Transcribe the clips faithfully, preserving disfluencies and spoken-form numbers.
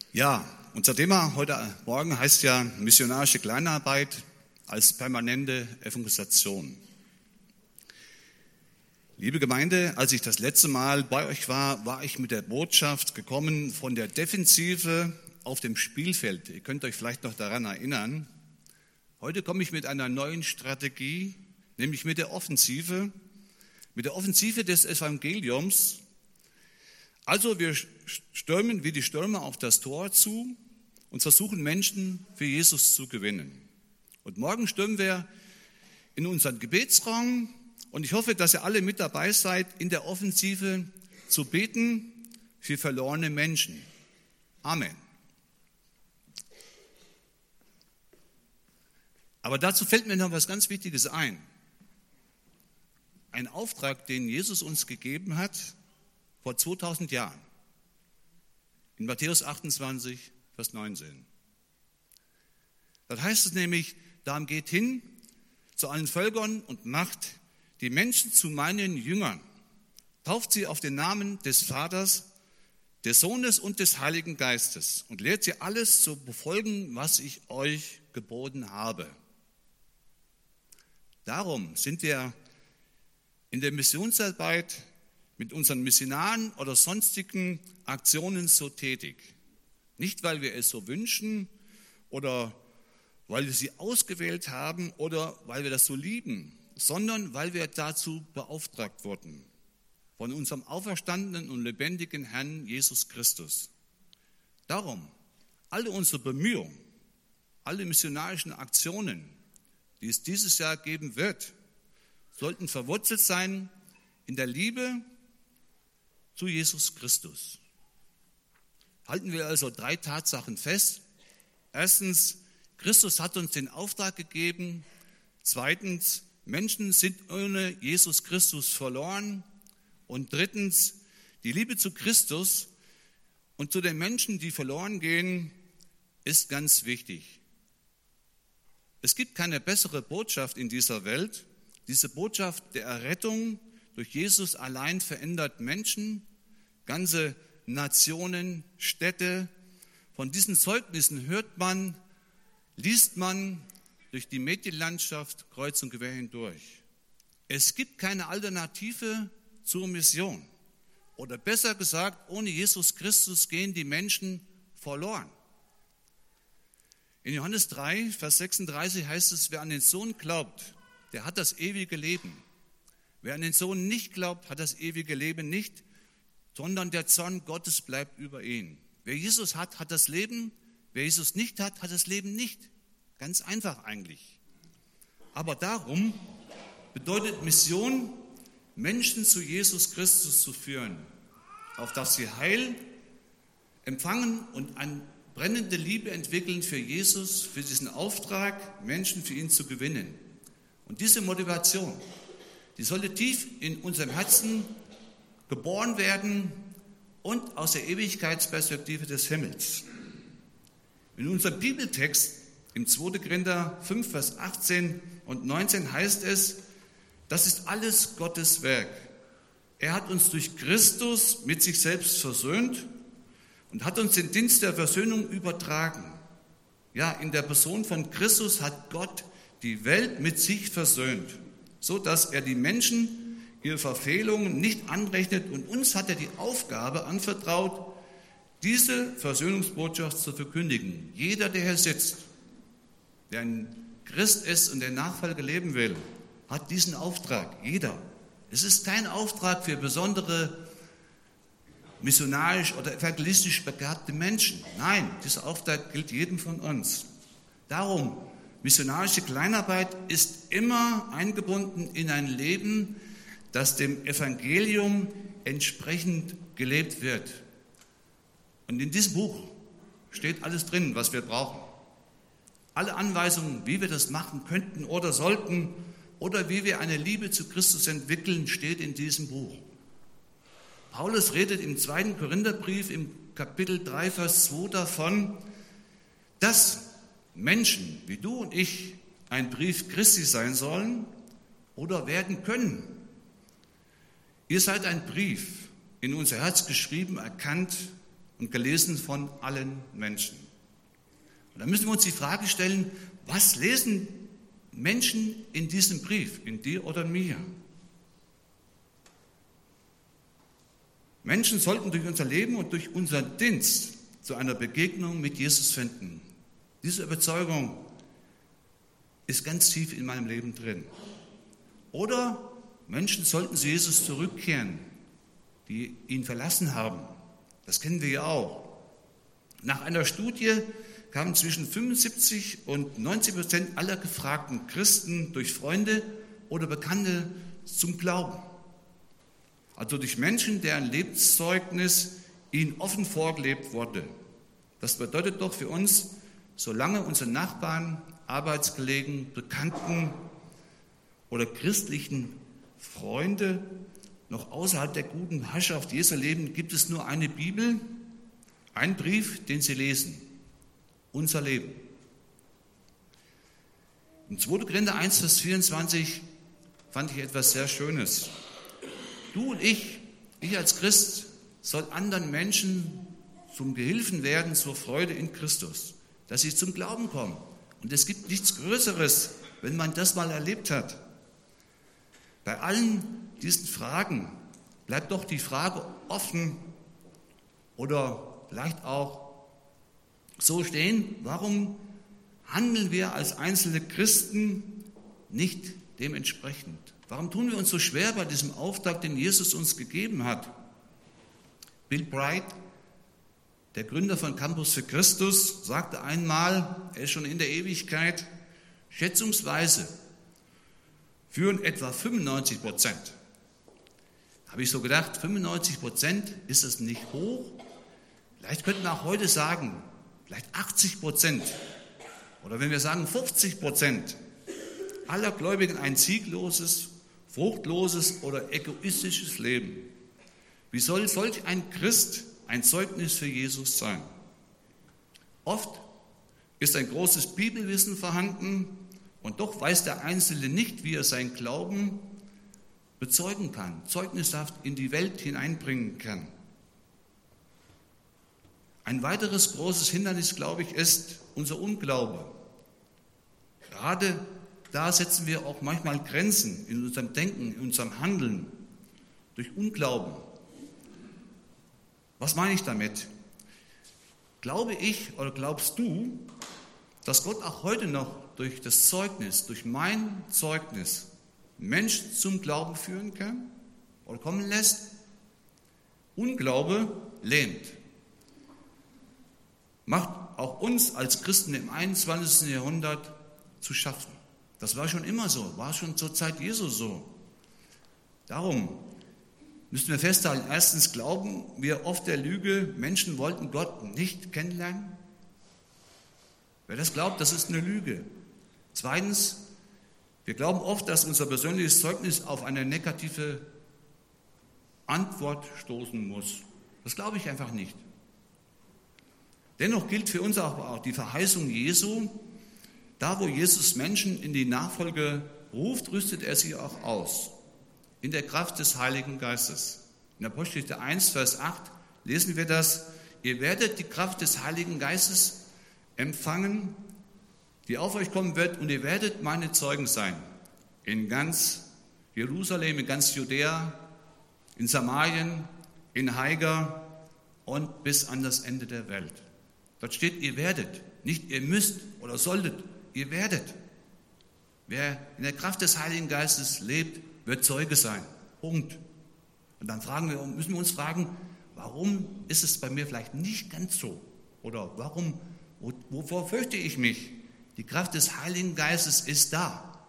Ja, unser Thema heute Morgen heißt ja missionarische Kleinarbeit als permanente Evangelisation. Liebe Gemeinde, als ich das letzte Mal bei euch war, war ich mit der Botschaft gekommen von der Defensive auf dem Spielfeld. Ihr könnt euch vielleicht noch daran erinnern. Heute komme ich mit einer neuen Strategie, nämlich mit der Offensive, mit der Offensive des Evangeliums. Also wir stürmen wie die Stürmer auf das Tor zu und versuchen Menschen für Jesus zu gewinnen. Und morgen stürmen wir in unseren Gebetsraum und ich hoffe, dass ihr alle mit dabei seid, in der Offensive zu beten für verlorene Menschen. Amen. Aber dazu fällt mir noch was ganz Wichtiges ein. Ein Auftrag, den Jesus uns gegeben hat, vor zweitausend Jahren, in Matthäus achtundzwanzig, Vers neunzehn. Dort heißt es nämlich, darum geht hin zu allen Völkern und macht die Menschen zu meinen Jüngern. Tauft sie auf den Namen des Vaters, des Sohnes und des Heiligen Geistes und lehrt sie alles zu befolgen, was ich euch geboten habe. Darum sind wir in der Missionsarbeit mit unseren Missionaren oder sonstigen Aktionen so tätig. Nicht, weil wir es so wünschen oder weil wir sie ausgewählt haben oder weil wir das so lieben, sondern weil wir dazu beauftragt wurden von unserem auferstandenen und lebendigen Herrn Jesus Christus. Darum, alle unsere Bemühungen, alle missionarischen Aktionen, die es dieses Jahr geben wird, sollten verwurzelt sein in der Liebe zu Jesus Christus. Halten wir also drei Tatsachen fest. Erstens, Christus hat uns den Auftrag gegeben. Zweitens, Menschen sind ohne Jesus Christus verloren. Und drittens, die Liebe zu Christus und zu den Menschen, die verloren gehen, ist ganz wichtig. Es gibt keine bessere Botschaft in dieser Welt. Diese Botschaft der Errettung durch Jesus allein verändert Menschen, ganze Nationen, Städte. Von diesen Zeugnissen hört man, liest man durch die Medienlandschaft kreuz und quer hindurch. Es gibt keine Alternative zur Mission. Oder besser gesagt, ohne Jesus Christus gehen die Menschen verloren. In Johannes drei, Vers sechsunddreißig heißt es, wer an den Sohn glaubt, der hat das ewige Leben. Wer an den Sohn nicht glaubt, hat das ewige Leben nicht, sondern der Zorn Gottes bleibt über ihn. Wer Jesus hat, hat das Leben. Wer Jesus nicht hat, hat das Leben nicht. Ganz einfach eigentlich. Aber darum bedeutet Mission, Menschen zu Jesus Christus zu führen, auf dass sie Heil empfangen und eine brennende Liebe entwickeln für Jesus, für diesen Auftrag, Menschen für ihn zu gewinnen. Und diese Motivation, die sollte tief in unserem Herzen geboren werden und aus der Ewigkeitsperspektive des Himmels. In unserem Bibeltext im zweiten Korinther fünf, Vers achtzehn und neunzehn heißt es, das ist alles Gottes Werk. Er hat uns durch Christus mit sich selbst versöhnt und hat uns den Dienst der Versöhnung übertragen. Ja, in der Person von Christus hat Gott die Welt mit sich versöhnt, so dass er die Menschen ihre Verfehlungen nicht anrechnet und uns hat er die Aufgabe anvertraut, diese Versöhnungsbotschaft zu verkündigen. Jeder, der hier sitzt, der ein Christ ist und der Nachfolge leben will, hat diesen Auftrag. Jeder. Es ist kein Auftrag für besondere missionarisch oder evangelistisch begabte Menschen. Nein, dieser Auftrag gilt jedem von uns. Darum, missionarische Kleinarbeit ist immer eingebunden in ein Leben, das dem Evangelium entsprechend gelebt wird. Und in diesem Buch steht alles drin, was wir brauchen. Alle Anweisungen, wie wir das machen könnten oder sollten oder wie wir eine Liebe zu Christus entwickeln, steht in diesem Buch. Paulus redet im zweiten Korintherbrief im Kapitel drei, Vers zwei davon, dass Menschen wie du und ich ein Brief Christi sein sollen oder werden können. Ihr seid ein Brief in unser Herz geschrieben, erkannt und gelesen von allen Menschen. Und da müssen wir uns die Frage stellen, was lesen Menschen in diesem Brief, in dir oder mir? Menschen sollten durch unser Leben und durch unseren Dienst zu einer Begegnung mit Jesus finden. Diese Überzeugung ist ganz tief in meinem Leben drin. Oder Menschen sollten zu Jesus zurückkehren, die ihn verlassen haben. Das kennen wir ja auch. Nach einer Studie kamen zwischen fünfundsiebzig und neunzig Prozent aller gefragten Christen durch Freunde oder Bekannte zum Glauben. Also durch Menschen, deren Lebenszeugnis ihnen offen vorgelebt wurde. Das bedeutet doch für uns, solange unsere Nachbarn, Arbeitskollegen, Bekannten oder christlichen Freunde noch außerhalb der guten Herrschaft Jesu leben, gibt es nur eine Bibel, einen Brief, den sie lesen. Unser Leben. Im zweiten Korinther eins, Vers vierundzwanzig fand ich etwas sehr Schönes. Du und ich, ich als Christ, soll anderen Menschen zum Gehilfen werden zur Freude in Christus, dass sie zum Glauben kommen. Und es gibt nichts Größeres, wenn man das mal erlebt hat. Bei allen diesen Fragen bleibt doch die Frage offen oder vielleicht auch so stehen, warum handeln wir als einzelne Christen nicht dementsprechend? Warum tun wir uns so schwer bei diesem Auftrag, den Jesus uns gegeben hat? Bill Bright, der Gründer von Campus für Christus, sagte einmal, er ist schon in der Ewigkeit, schätzungsweise führen etwa fünfundneunzig Prozent. Da habe ich so gedacht, fünfundneunzig Prozent, ist das nicht hoch? Vielleicht könnten wir auch heute sagen, vielleicht achtzig Prozent oder wenn wir sagen fünfzig Prozent aller Gläubigen ein siegloses, fruchtloses oder egoistisches Leben. Wie soll solch ein Christ ein Zeugnis für Jesus sein? Oft ist ein großes Bibelwissen vorhanden und doch weiß der Einzelne nicht, wie er seinen Glauben bezeugen kann, zeugnishaft in die Welt hineinbringen kann. Ein weiteres großes Hindernis, glaube ich, ist unser Unglaube. Gerade da setzen wir auch manchmal Grenzen in unserem Denken, in unserem Handeln durch Unglauben. Was meine ich damit? Glaube ich oder glaubst du, dass Gott auch heute noch durch das Zeugnis, durch mein Zeugnis, Menschen zum Glauben führen kann oder kommen lässt? Unglaube lähmt. Macht auch uns als Christen im einundzwanzigsten Jahrhundert zu schaffen. Das war schon immer so, war schon zur Zeit Jesu so. Darum müssen wir festhalten, erstens glauben wir oft der Lüge, Menschen wollten Gott nicht kennenlernen. Wer das glaubt, das ist eine Lüge. Zweitens, wir glauben oft, dass unser persönliches Zeugnis auf eine negative Antwort stoßen muss. Das glaube ich einfach nicht. Dennoch gilt für uns auch die Verheißung Jesu, da wo Jesus Menschen in die Nachfolge ruft, rüstet er sie auch aus, in der Kraft des Heiligen Geistes. In Apostelgeschichte eins, Vers acht lesen wir das, ihr werdet die Kraft des Heiligen Geistes empfangen, die auf euch kommen wird, und ihr werdet meine Zeugen sein, in ganz Jerusalem, in ganz Judäa, in Samarien, in Haiger und bis an das Ende der Welt. Dort steht, ihr werdet, nicht ihr müsst oder solltet, ihr werdet. Wer in der Kraft des Heiligen Geistes lebt, wird Zeuge sein. Punkt. Und dann fragen wir, müssen wir uns fragen, warum ist es bei mir vielleicht nicht ganz so? Oder warum, wovor fürchte ich mich? Die Kraft des Heiligen Geistes ist da.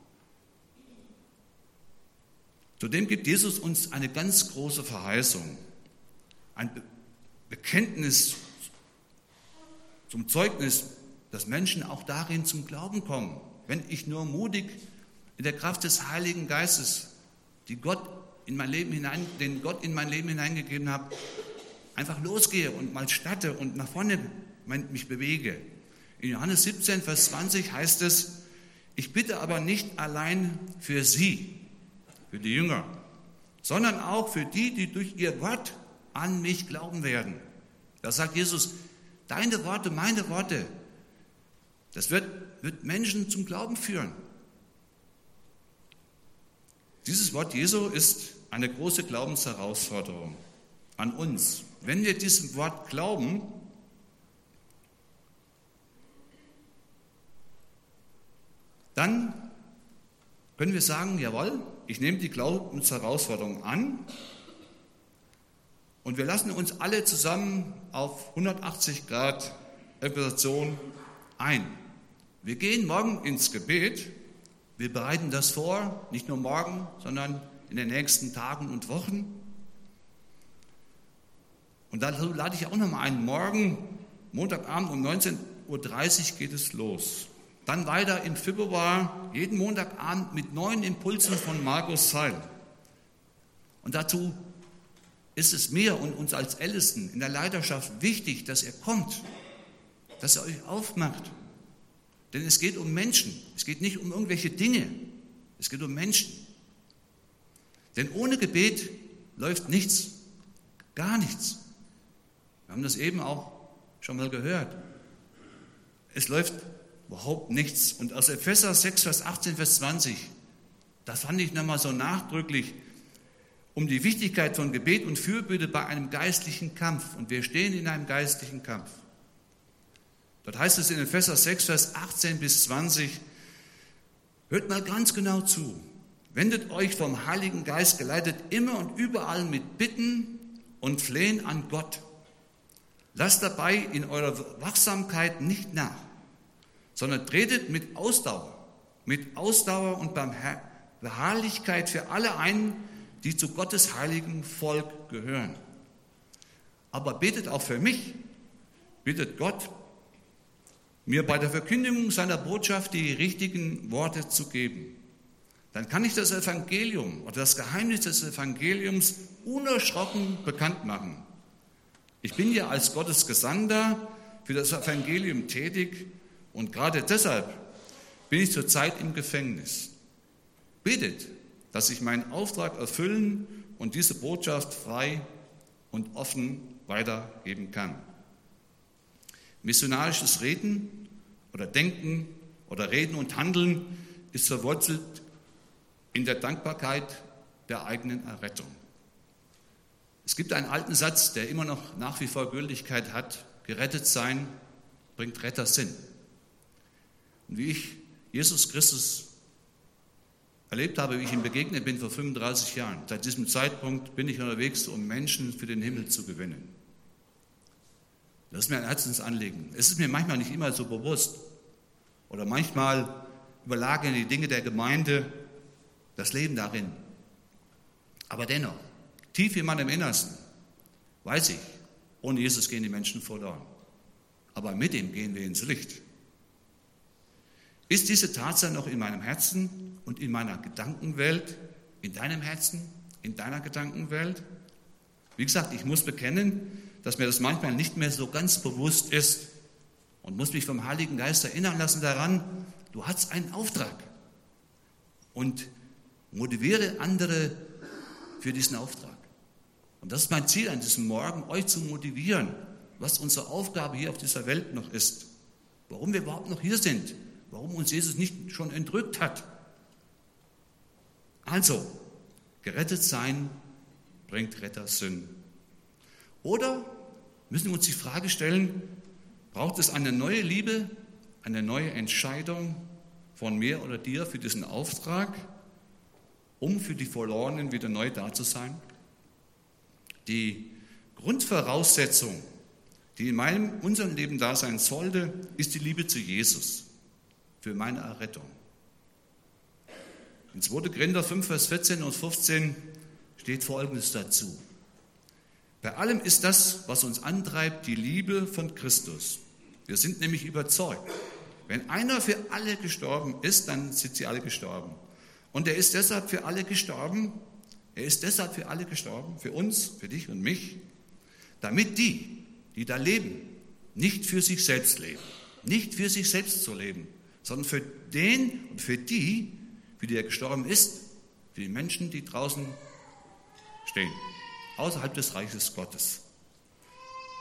Zudem gibt Jesus uns eine ganz große Verheißung, ein Bekenntnis zum Zeugnis, dass Menschen auch darin zum Glauben kommen. Wenn ich nur mutig in der Kraft des Heiligen Geistes, die Gott in mein Leben hinein, den Gott in mein Leben hineingegeben hat, einfach losgehe und mal starte und nach vorne mich bewege. In Johannes siebzehn, Vers zwanzig heißt es, ich bitte aber nicht allein für sie, für die Jünger, sondern auch für die, die durch ihr Wort an mich glauben werden. Da sagt Jesus, deine Worte, meine Worte, das wird, wird Menschen zum Glauben führen. Dieses Wort Jesu ist eine große Glaubensherausforderung an uns. Wenn wir diesem Wort glauben, dann können wir sagen, jawohl, ich nehme die Glaubensherausforderung an und wir lassen uns alle zusammen auf hundertachtzig Grad Evangelisation ein. Wir gehen morgen ins Gebet, wir bereiten das vor, nicht nur morgen, sondern in den nächsten Tagen und Wochen. Und dazu lade ich auch noch mal ein. Morgen, Montagabend um neunzehn Uhr dreißig geht es los. Dann weiter im Februar, jeden Montagabend mit neuen Impulsen von Markus Seil. Und dazu ist es mir und uns als Ältesten in der Leiterschaft wichtig, dass ihr kommt, dass ihr euch aufmacht. Denn es geht um Menschen, es geht nicht um irgendwelche Dinge, es geht um Menschen. Denn ohne Gebet läuft nichts, gar nichts. Wir haben das eben auch schon mal gehört. Es läuft überhaupt nichts. Und aus Epheser sechs, Vers achtzehn, Vers zwanzig, das fand ich nochmal so nachdrücklich, um die Wichtigkeit von Gebet und Fürbitte bei einem geistlichen Kampf. Und wir stehen in einem geistlichen Kampf. Dort heißt es in Epheser sechs, Vers achtzehn bis zwanzig, hört mal ganz genau zu. Wendet euch vom Heiligen Geist geleitet immer und überall mit Bitten und Flehen an Gott. Lasst dabei in eurer Wachsamkeit nicht nach, sondern tretet mit Ausdauer, mit Ausdauer und Beharrlichkeit für alle ein, die zu Gottes heiligen Volk gehören. Aber betet auch für mich, bittet Gott, mir bei der Verkündigung seiner Botschaft die richtigen Worte zu geben. Dann kann ich das Evangelium oder das Geheimnis des Evangeliums unerschrocken bekannt machen. Ich bin ja als Gottes Gesandter für das Evangelium tätig und gerade deshalb bin ich zurzeit im Gefängnis. Bittet, dass ich meinen Auftrag erfüllen und diese Botschaft frei und offen weitergeben kann. Missionarisches Reden oder Denken oder Reden und Handeln ist verwurzelt in der Dankbarkeit der eigenen Errettung. Es gibt einen alten Satz, der immer noch nach wie vor Gültigkeit hat: Gerettet sein bringt Rettersinn. Und wie ich Jesus Christus erlebt habe, wie ich ihm begegnet bin vor fünfunddreißig Jahren, seit diesem Zeitpunkt bin ich unterwegs, um Menschen für den Himmel zu gewinnen. Das ist mir ein Herzensanliegen. Es ist mir manchmal nicht immer so bewusst. Oder manchmal überlagern die Dinge der Gemeinde das Leben darin. Aber dennoch, tief in meinem Innersten weiß ich, ohne Jesus gehen die Menschen verloren. Aber mit ihm gehen wir ins Licht. Ist diese Tatsache noch in meinem Herzen und in meiner Gedankenwelt, in deinem Herzen, in deiner Gedankenwelt? Wie gesagt, ich muss bekennen, dass mir das manchmal nicht mehr so ganz bewusst ist und muss mich vom Heiligen Geist erinnern lassen daran, du hast einen Auftrag und motiviere andere für diesen Auftrag. Und das ist mein Ziel an diesem Morgen, euch zu motivieren, was unsere Aufgabe hier auf dieser Welt noch ist, warum wir überhaupt noch hier sind, warum uns Jesus nicht schon entrückt hat. Also, gerettet sein bringt Rettersinn. Oder müssen wir uns die Frage stellen, braucht es eine neue Liebe, eine neue Entscheidung von mir oder dir für diesen Auftrag, um für die Verlorenen wieder neu da zu sein? Die Grundvoraussetzung, die in meinem, unserem Leben da sein sollte, ist die Liebe zu Jesus für meine Errettung. In zweiter Korinther fünf, Vers vierzehn und fünfzehn steht Folgendes dazu. Bei allem ist das, was uns antreibt, die Liebe von Christus. Wir sind nämlich überzeugt, wenn einer für alle gestorben ist, dann sind sie alle gestorben. Und er ist deshalb für alle gestorben, er ist deshalb für alle gestorben, für uns, für dich und mich, damit die, die da leben, nicht für sich selbst leben, nicht für sich selbst zu leben, sondern für den und für die, für die er gestorben ist, für die Menschen, die draußen stehen, außerhalb des Reiches Gottes.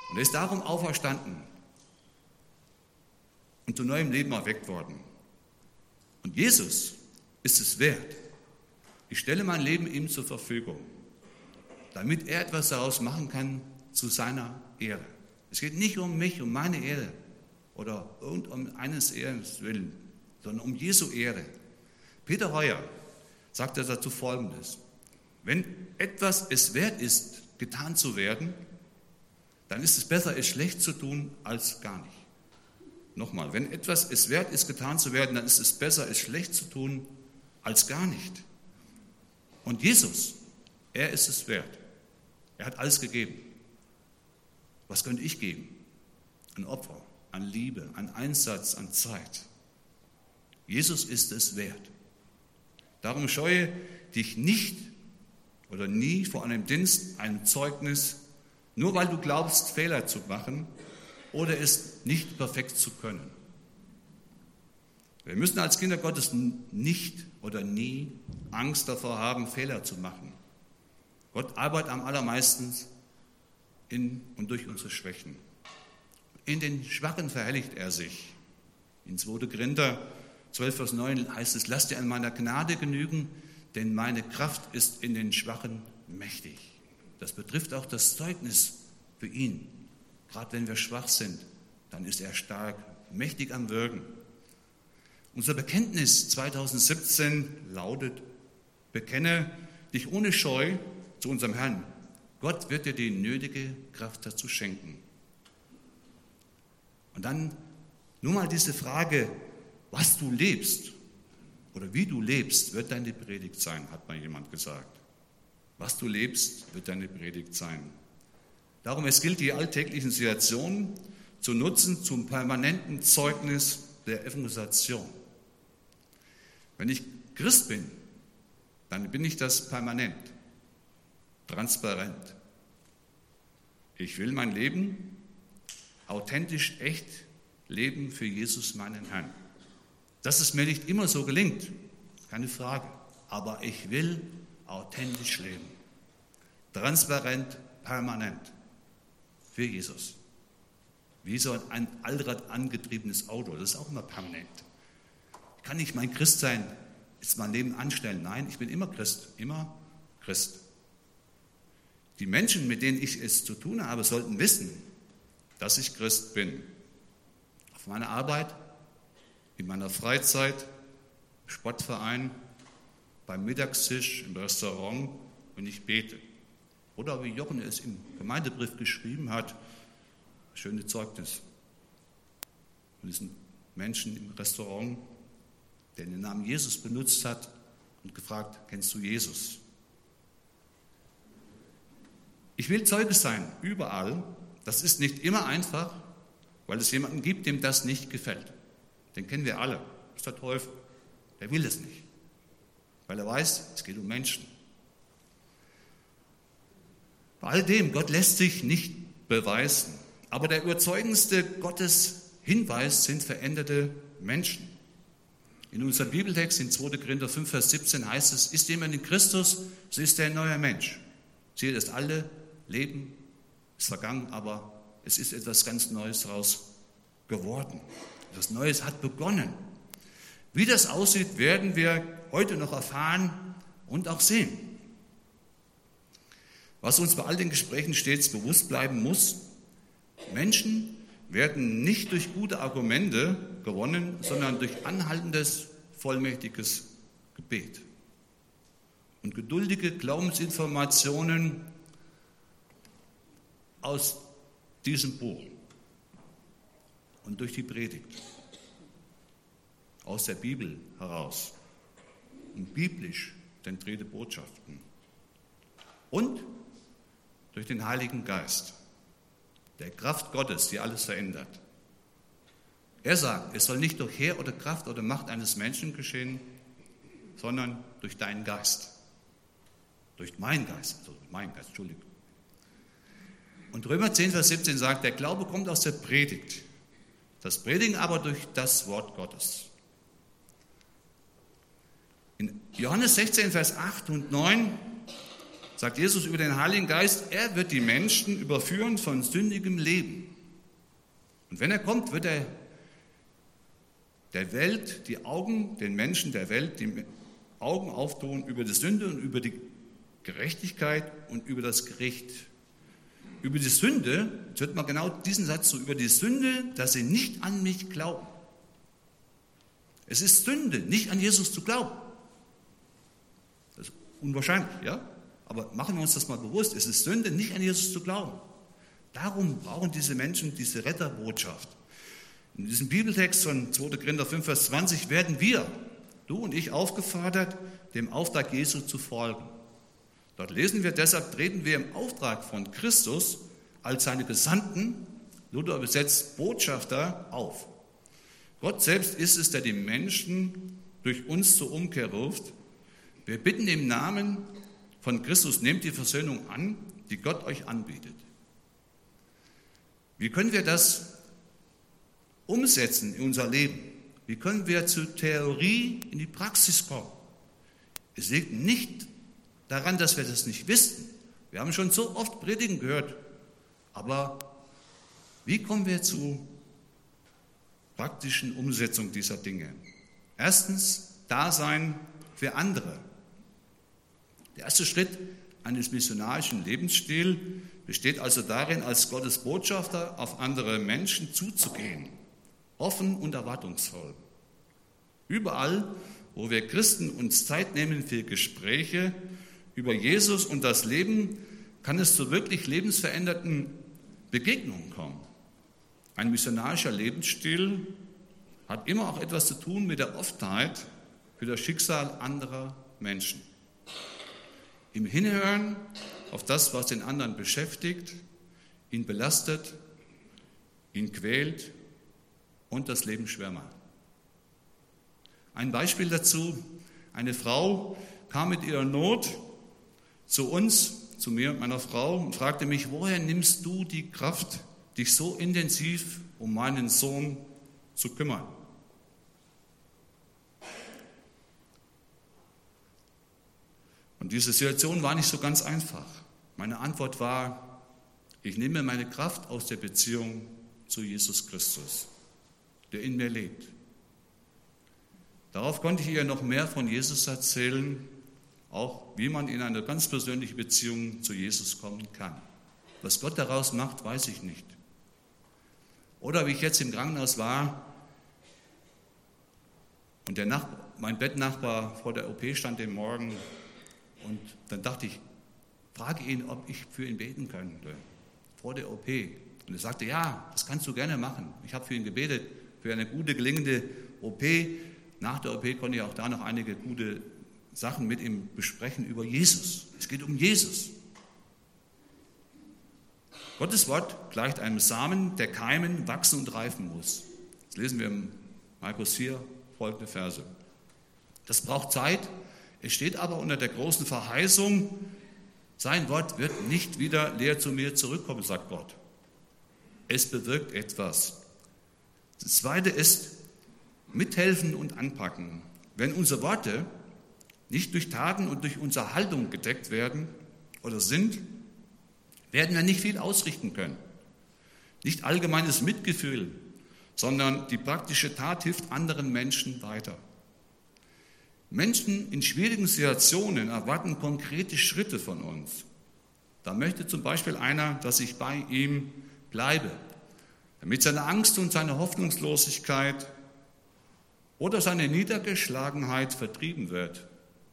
Und er ist darum auferstanden und zu neuem Leben erweckt worden. Und Jesus ist es wert. Ich stelle mein Leben ihm zur Verfügung, damit er etwas daraus machen kann zu seiner Ehre. Es geht nicht um mich, um meine Ehre oder um eines Ehrens willen, sondern um Jesu Ehre. Peter Heuer sagte dazu Folgendes: Wenn etwas es wert ist, getan zu werden, dann ist es besser, es schlecht zu tun, als gar nicht. Nochmal, wenn etwas es wert ist, getan zu werden, dann ist es besser, es schlecht zu tun, als gar nicht. Und Jesus, er ist es wert. Er hat alles gegeben. Was könnte ich geben? An Opfer, an Liebe, an Einsatz, an Zeit. Jesus ist es wert. Darum scheue dich nicht oder nie vor einem Dienst, einem Zeugnis, nur weil du glaubst, Fehler zu machen oder es nicht perfekt zu können. Wir müssen als Kinder Gottes nicht oder nie Angst davor haben, Fehler zu machen. Gott arbeitet am allermeisten in und durch unsere Schwächen. In den Schwachen verherrlicht er sich. In zweiter Korinther zwölf, Vers neun heißt es: Lasst dir an meiner Gnade genügen, denn meine Kraft ist in den Schwachen mächtig. Das betrifft auch das Zeugnis für ihn. Gerade wenn wir schwach sind, dann ist er stark, mächtig am Wirken. Unser Bekenntnis zweitausendsiebzehn lautet: Bekenne dich ohne Scheu zu unserem Herrn. Gott wird dir die nötige Kraft dazu schenken. Und dann nur mal diese Frage: Was du lebst oder wie du lebst, wird deine Predigt sein, hat mal jemand gesagt. Was du lebst, wird deine Predigt sein. Darum, es gilt, die alltäglichen Situationen zu nutzen zum permanenten Zeugnis der Evangelisation. Wenn ich Christ bin, dann bin ich das permanent, transparent. Ich will mein Leben authentisch, echt leben für Jesus, meinen Herrn. Dass es mir nicht immer so gelingt, keine Frage, aber ich will authentisch leben. Transparent, permanent. Für Jesus. Wie so ein Allrad angetriebenes Auto, das ist auch immer permanent. Ich kann nicht mein Christ sein, jetzt mein Leben anstellen. Nein, ich bin immer Christ, immer Christ. Die Menschen, mit denen ich es zu tun habe, sollten wissen, dass ich Christ bin. Auf meiner Arbeit, in meiner Freizeit, im Sportverein, beim Mittagstisch, im Restaurant, wenn ich bete. Oder wie Jochen es im Gemeindebrief geschrieben hat, schöne Zeugnis von diesen Menschen im Restaurant, der den Namen Jesus benutzt hat und gefragt: Kennst du Jesus? Ich will Zeuge sein, überall. Das ist nicht immer einfach, weil es jemanden gibt, dem das nicht gefällt. Den kennen wir alle. Das ist der Teufel. Der will es nicht, weil er weiß, es geht um Menschen. Bei all dem, Gott lässt sich nicht beweisen, aber der überzeugendste Gottes-Hinweis sind veränderte Menschen. In unserem Bibeltext in zweiter Korinther fünf, Vers siebzehn heißt es: Ist jemand in Christus, so ist er ein neuer Mensch. Siehe, das alte Leben ist vergangen, aber es ist etwas ganz Neues daraus geworden. Etwas Neues hat begonnen. Wie das aussieht, werden wir heute noch erfahren und auch sehen. Was uns bei all den Gesprächen stets bewusst bleiben muss: Menschen werden nicht durch gute Argumente gewonnen, sondern durch anhaltendes, vollmächtiges Gebet und geduldige Glaubensinformationen aus diesem Buch und durch die Predigt aus der Bibel heraus und biblisch zentrierte Botschaften und durch den Heiligen Geist, der Kraft Gottes, die alles verändert. Er sagt, es soll nicht durch Heer oder Kraft oder Macht eines Menschen geschehen, sondern durch deinen Geist. Durch meinen Geist, also durch meinen Geist, Entschuldigung. Und Römer zehn, Vers siebzehn sagt, der Glaube kommt aus der Predigt, das Predigen aber durch das Wort Gottes. In Johannes sechzehn, Vers acht und neun sagt Jesus über den Heiligen Geist, er wird die Menschen überführen von sündigem Leben. Und wenn er kommt, wird er der Welt, die Augen, den Menschen der Welt, die Augen auftun über die Sünde und über die Gerechtigkeit und über das Gericht. Über die Sünde, jetzt hört man genau diesen Satz so, über die Sünde, dass sie nicht an mich glauben. Es ist Sünde, nicht an Jesus zu glauben. Das ist unwahrscheinlich, ja? Aber machen wir uns das mal bewusst, es ist Sünde, nicht an Jesus zu glauben. Darum brauchen diese Menschen diese Retterbotschaft. In diesem Bibeltext von zweiter Korinther fünf, Vers zwanzig werden wir, du und ich, aufgefordert, dem Auftrag Jesu zu folgen. Dort lesen wir, deshalb treten wir im Auftrag von Christus als seine Gesandten, Luther übersetzt Botschafter, auf. Gott selbst ist es, der die Menschen durch uns zur Umkehr ruft. Wir bitten im Namen von Christus, nehmt die Versöhnung an, die Gott euch anbietet. Wie können wir das umsetzen in unser Leben? Wie können wir zur Theorie in die Praxis kommen? Es liegt nicht daran, dass wir das nicht wissen. Wir haben schon so oft Predigen gehört. Aber wie kommen wir zur praktischen Umsetzung dieser Dinge? Erstens, Dasein für andere. Der erste Schritt eines missionarischen Lebensstils besteht also darin, als Gottes Botschafter auf andere Menschen zuzugehen. Offen und erwartungsvoll. Überall, wo wir Christen uns Zeit nehmen für Gespräche über Jesus und das Leben, kann es zu wirklich lebensveränderten Begegnungen kommen. Ein missionarischer Lebensstil hat immer auch etwas zu tun mit der Offenheit für das Schicksal anderer Menschen. Im Hinhören auf das, was den anderen beschäftigt, ihn belastet, ihn quält und das Leben schwer macht. Ein Beispiel dazu: Eine Frau kam mit ihrer Not zu uns, zu mir und meiner Frau, und fragte mich, woher nimmst du die Kraft, dich so intensiv um meinen Sohn zu kümmern? Und diese Situation war nicht so ganz einfach. Meine Antwort war, ich nehme meine Kraft aus der Beziehung zu Jesus Christus, der in mir lebt. Darauf konnte ich ihr noch mehr von Jesus erzählen, auch wie man in eine ganz persönliche Beziehung zu Jesus kommen kann. Was Gott daraus macht, weiß ich nicht. Oder wie ich jetzt im Krankenhaus war und der Nach- mein Bettnachbar vor der O P stand den Morgen, und dann dachte ich, frage ihn, ob ich für ihn beten könnte, vor der O P. Und er sagte, ja, das kannst du gerne machen. Ich habe für ihn gebetet, für eine gute, gelingende O P. Nach der O P konnte ich auch da noch einige gute Sachen mit ihm besprechen über Jesus. Es geht um Jesus. Gottes Wort gleicht einem Samen, der keimen, wachsen und reifen muss. Das lesen wir in Markus vier, folgende Verse. Das braucht Zeit. Es steht aber unter der großen Verheißung, sein Wort wird nicht wieder leer zu mir zurückkommen, sagt Gott. Es bewirkt etwas. Das Zweite ist mithelfen und anpacken. Wenn unsere Worte nicht durch Taten und durch unsere Haltung gedeckt werden oder sind, werden wir nicht viel ausrichten können. Nicht allgemeines Mitgefühl, sondern die praktische Tat hilft anderen Menschen weiter. Menschen in schwierigen Situationen erwarten konkrete Schritte von uns. Da möchte zum Beispiel einer, dass ich bei ihm bleibe, damit seine Angst und seine Hoffnungslosigkeit oder seine Niedergeschlagenheit vertrieben wird.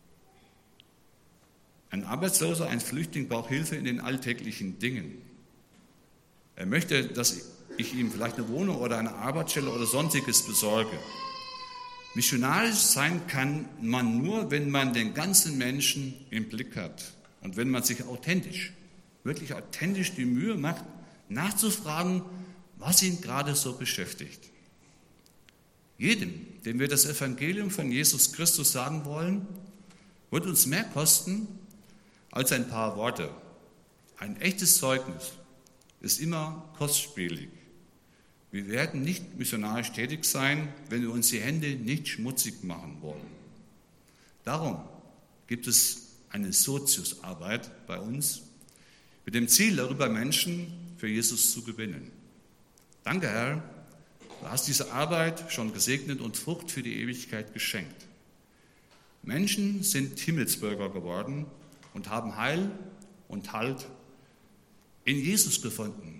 Ein Arbeitsloser, ein Flüchtling braucht Hilfe in den alltäglichen Dingen. Er möchte, dass ich ihm vielleicht eine Wohnung oder eine Arbeitsstelle oder Sonstiges besorge. Missionarisch sein kann man nur, wenn man den ganzen Menschen im Blick hat und wenn man sich authentisch, wirklich authentisch die Mühe macht, nachzufragen, was ihn gerade so beschäftigt. Jedem, dem wir das Evangelium von Jesus Christus sagen wollen, wird uns mehr kosten als ein paar Worte. Ein echtes Zeugnis ist immer kostspielig. Wir werden nicht missionarisch tätig sein, wenn wir uns die Hände nicht schmutzig machen wollen. Darum gibt es eine Soziusarbeit bei uns, mit dem Ziel, darüber Menschen für Jesus zu gewinnen. Danke, Herr, du hast diese Arbeit schon gesegnet und Frucht für die Ewigkeit geschenkt. Menschen sind Himmelsbürger geworden und haben Heil und Halt in Jesus gefunden.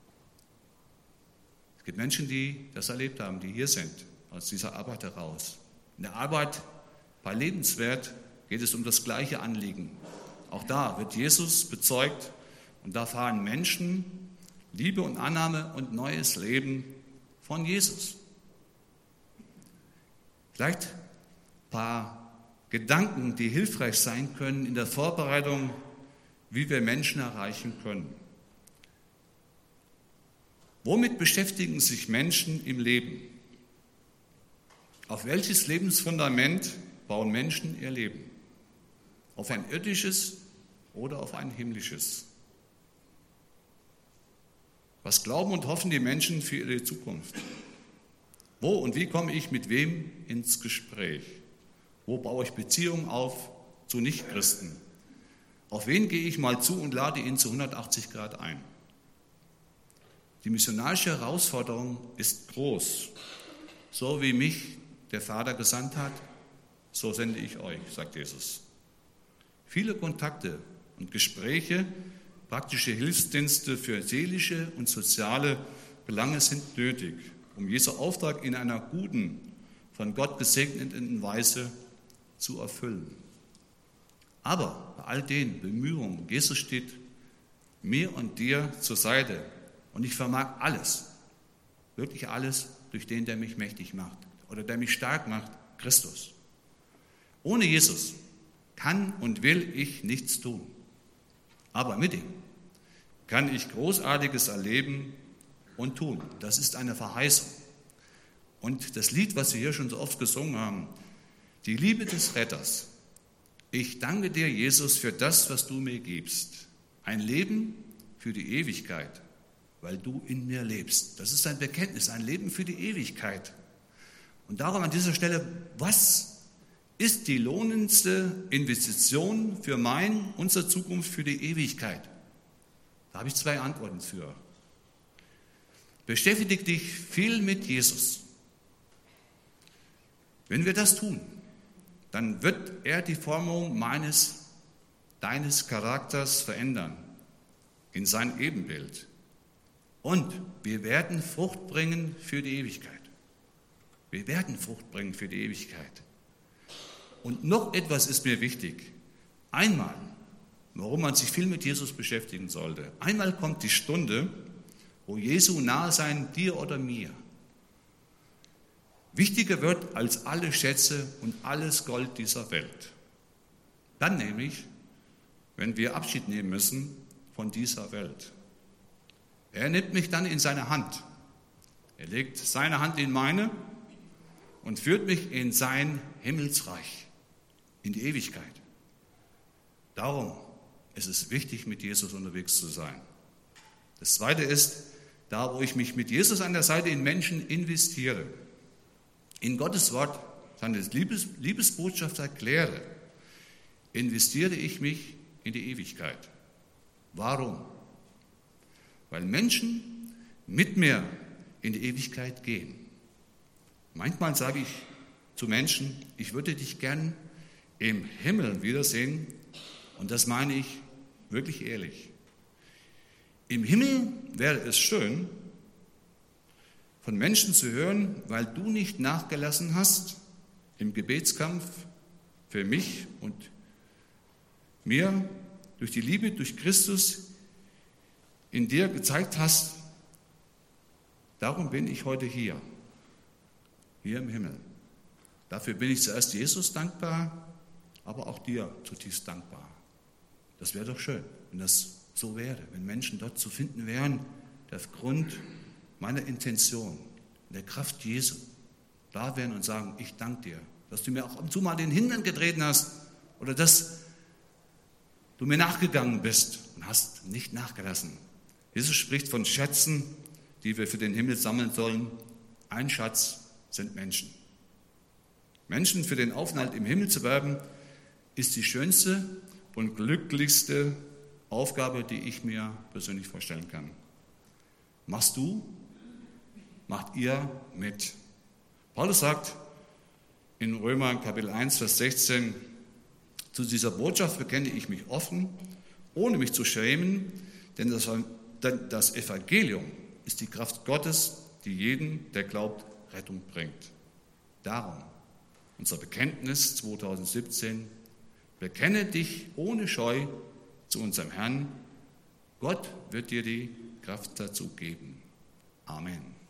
Es gibt Menschen, die das erlebt haben, die hier sind, aus dieser Arbeit heraus. In der Arbeit bei Lebenswert geht es um das gleiche Anliegen. Auch da wird Jesus bezeugt und da erfahren Menschen Liebe und Annahme und neues Leben von Jesus. Vielleicht ein paar Gedanken, die hilfreich sein können in der Vorbereitung, wie wir Menschen erreichen können. Womit beschäftigen sich Menschen im Leben? Auf welches Lebensfundament bauen Menschen ihr Leben? Auf ein irdisches oder auf ein himmlisches? Was glauben und hoffen die Menschen für ihre Zukunft? Wo und wie komme ich mit wem ins Gespräch? Wo baue ich Beziehungen auf zu Nichtchristen? Auf wen gehe ich mal zu und lade ihn zu hundertachtzig Grad ein? Die missionarische Herausforderung ist groß. So wie mich der Vater gesandt hat, so sende ich euch, sagt Jesus. Viele Kontakte und Gespräche, praktische Hilfsdienste für seelische und soziale Belange sind nötig, um Jesu Auftrag in einer guten, von Gott gesegneten Weise zu erfüllen. Aber bei all den Bemühungen, Jesus steht mir und dir zur Seite und ich vermag alles, wirklich alles, durch den, der mich mächtig macht oder der mich stark macht, Christus. Ohne Jesus kann und will ich nichts tun. Aber mit ihm kann ich Großartiges erleben und tun. Das ist eine Verheißung. Und das Lied, was wir hier schon so oft gesungen haben, die Liebe des Retters. Ich danke dir, Jesus, für das, was du mir gibst. Ein Leben für die Ewigkeit, weil du in mir lebst. Das ist ein Bekenntnis, ein Leben für die Ewigkeit. Und darum an dieser Stelle, was ist die lohnendste Investition für mein, unsere Zukunft, für die Ewigkeit? Da habe ich zwei Antworten für. Beschäftige dich viel mit Jesus. Wenn wir das tun, dann wird er die Formung meines, deines Charakters verändern in sein Ebenbild. Und wir werden Frucht bringen für die Ewigkeit. Wir werden Frucht bringen für die Ewigkeit. Und noch etwas ist mir wichtig. Einmal, warum man sich viel mit Jesus beschäftigen sollte. Einmal kommt die Stunde, wo Jesu nahe sein, dir oder mir, wichtiger wird als alle Schätze und alles Gold dieser Welt. Dann nämlich, wenn wir Abschied nehmen müssen von dieser Welt. Er nimmt mich dann in seine Hand. Er legt seine Hand in meine und führt mich in sein Himmelsreich, in die Ewigkeit. Darum ist es wichtig, mit Jesus unterwegs zu sein. Das Zweite ist, da wo ich mich mit Jesus an der Seite in Menschen investiere, in Gottes Wort, seine Liebes, Liebesbotschaft erkläre, investiere ich mich in die Ewigkeit. Warum? Weil Menschen mit mir in die Ewigkeit gehen. Manchmal sage ich zu Menschen, ich würde dich gern im Himmel wiedersehen, und das meine ich wirklich ehrlich. Im Himmel wäre es schön, von Menschen zu hören, weil du nicht nachgelassen hast im Gebetskampf für mich und mir durch die Liebe, durch Christus in dir gezeigt hast, darum bin ich heute hier, hier im Himmel. Dafür bin ich zuerst Jesus dankbar, aber auch dir zutiefst dankbar. Das wäre doch schön, wenn das so wäre, wenn Menschen dort zu finden wären, der Grund meiner Intention, der Kraft Jesu, da wären und sagen, ich danke dir, dass du mir auch ab und zu mal den Hintern getreten hast oder dass du mir nachgegangen bist und hast nicht nachgelassen. Jesus spricht von Schätzen, die wir für den Himmel sammeln sollen. Ein Schatz sind Menschen. Menschen für den Aufenthalt im Himmel zu werben, ist die schönste und glücklichste Aufgabe, die ich mir persönlich vorstellen kann. Machst du? Macht ihr mit? Paulus sagt in Römer Kapitel eins, Vers sechzehn, zu dieser Botschaft bekenne ich mich offen, ohne mich zu schämen, denn das, denn das Evangelium ist die Kraft Gottes, die jeden, der glaubt, Rettung bringt. Darum unser Bekenntnis zweitausendsiebzehn, bekenne dich ohne Scheu zu unserem Herrn. Gott wird dir die Kraft dazu geben. Amen.